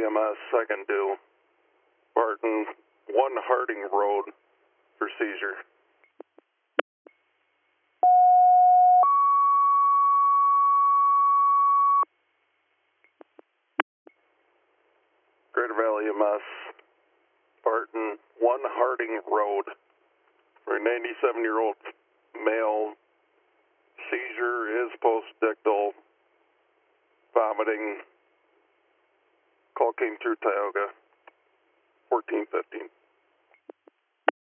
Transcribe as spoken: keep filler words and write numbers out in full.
E M S, second due. Barton, one Harding Road for seizure. Greater Valley E M S, Barton, one Harding Road for a ninety-seven-year-old male. Seizure is post-dictal, vomiting. Call came through Tioga, fourteen fifteen.